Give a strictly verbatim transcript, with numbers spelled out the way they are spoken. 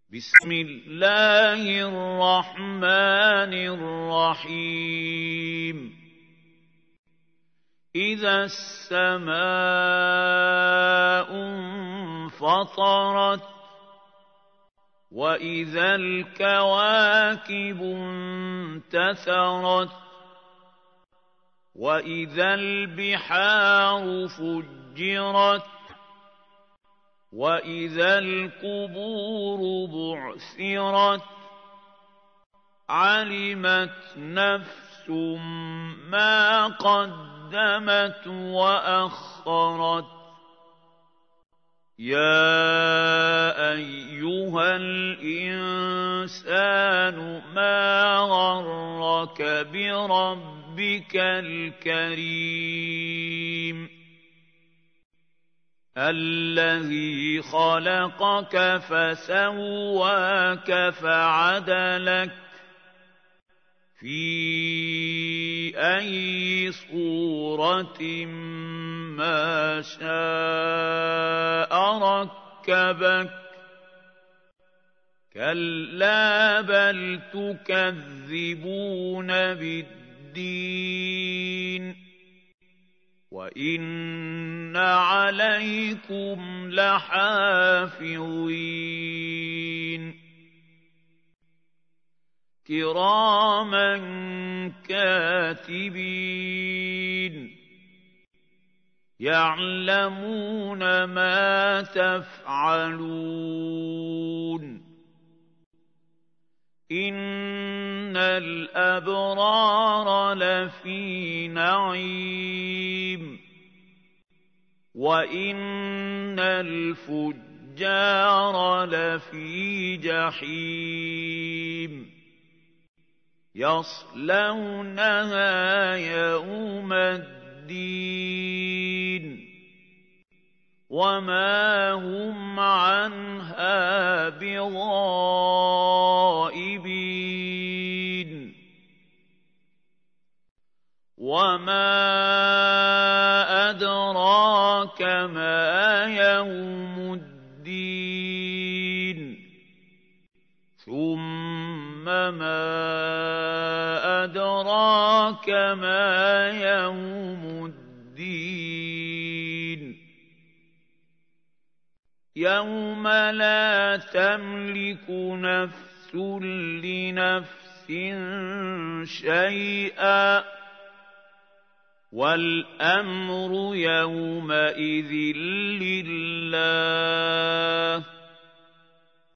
بسم الله الرحمن الرحيم إذا السماء انفطرت وإذا الكواكب انتثرت وإذا البحار فجرت وإذا القبور بعثرت علمت نفس ما قدمت وأخرت يا أيها الإنسان ما غرك بربك الكريم الذي خلقك فسواك فعدلك في أي صورة ما شاء ركبك كلا بل تكذبون بالدين وإن عليكم لحافظين كراما كاتبين يعلمون ما تفعلون إن الأبرار لفي نعيم وإن الفجار لفي جحيم يصلونها يوم الدين وما هم عنها بغائبين وما أدراك ما يوم الدين ثم ما أدراك ما يوم الدين يوم لا تملك نفس لنفس شيئا والأمر يومئذ لله